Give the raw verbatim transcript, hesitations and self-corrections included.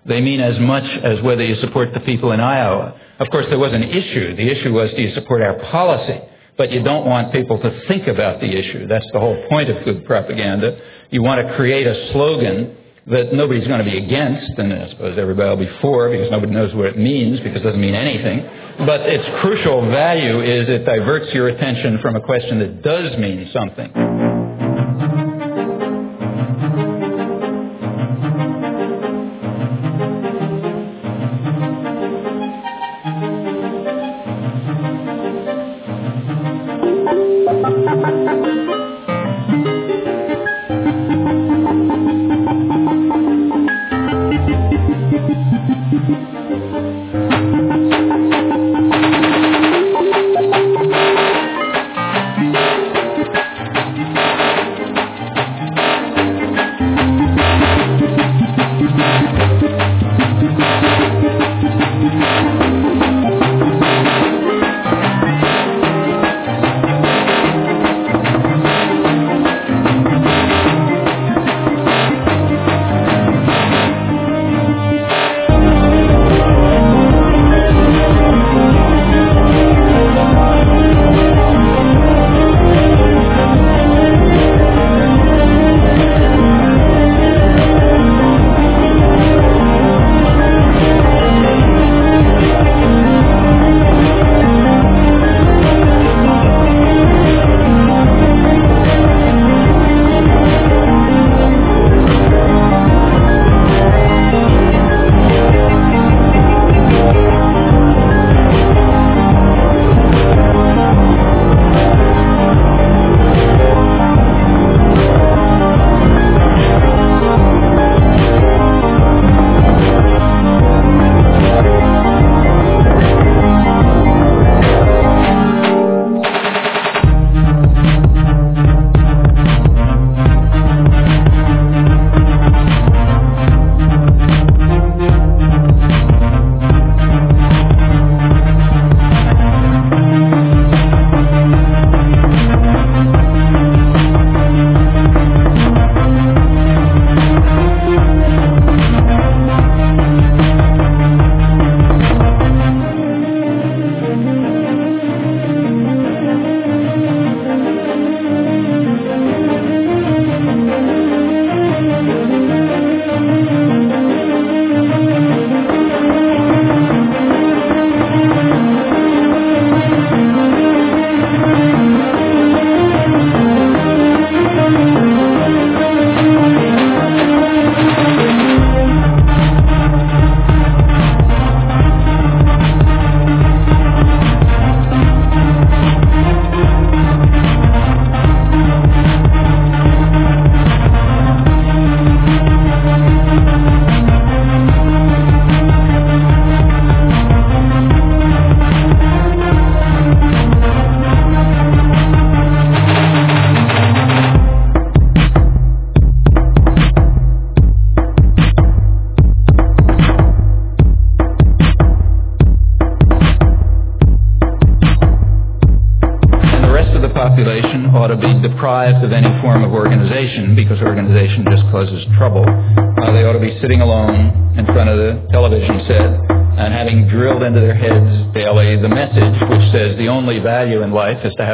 They mean as much as whether you support the people in Iowa. Of course, there was an issue. The issue was, do you support our policy? But you don't want people to think about the issue. That's the whole point of good propaganda. You want to create a slogan that nobody's going to be against, and I suppose everybody will be for, because nobody knows what it means, because it doesn't mean anything. But its crucial value is it diverts your attention from a question that does mean something. Population ought to be deprived of any form of organization, because organization just causes trouble. Uh, they ought to be sitting alone in front of the television set and having drilled into their heads daily the message which says the only value in life is to have